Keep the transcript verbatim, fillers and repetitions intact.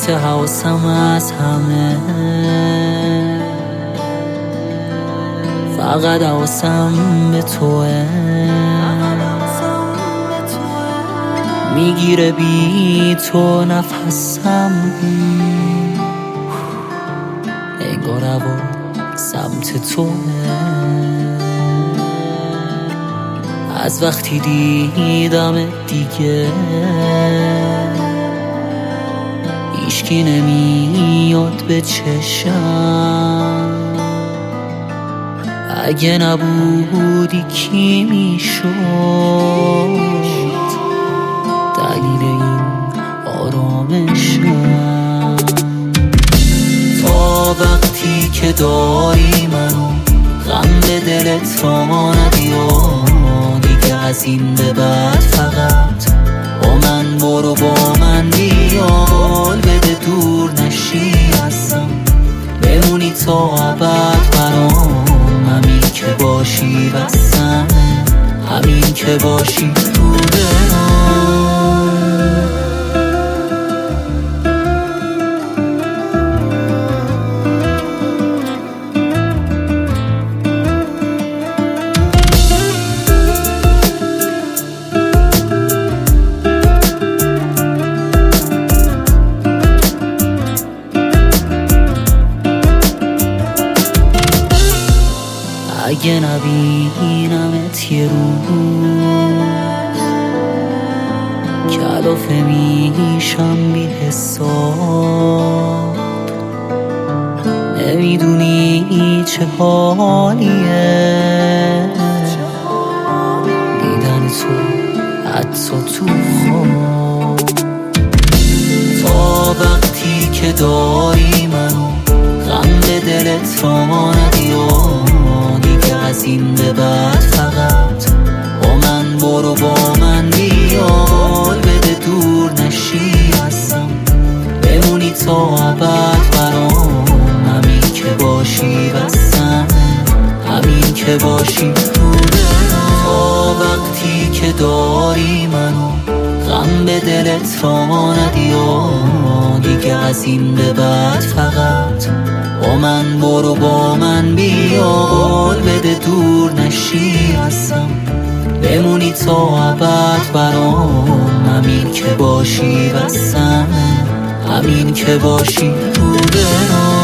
پرت حواسم از همه، فقط حواسم به توه. میگیره بی تو نفسم، انگار هوا سمت توه. از وقتی دیدم دیگه هیچکی نمیاد به چشم. اگه نبودی کی میشد دلیل این آرامشم؟ تا وقتی که داری منو غم به دلت را ندی و دیگه از این به بعد فقط با من برو، با من بیا، قول بده دور نشی ازم، بمونی تا ابد برام. همین که باشی بسمه، همین که باشی تو دلم. اگه نبینمت یه روز کلافه میشم بی حساب، نمیدونی چه حالیه دیدن تو حتی تو خواب. تا وقتی که داری منو غم به دلت را ندی و از این به بعد فقط با من برو، با من بیا، قول بده دور نشی ازم، بمونی تا ابد برام. همین که باشی بسمه، همین که باشی تو دلم. تا وقتی که داری منو غم به دلت را ندی و دیگه از این به بعد فقط با من برو، با من بیا، قول بده دور نشی ازم، بمونی تا ابد برام. همین که باشی بسمه، همین که باشی تو دلم.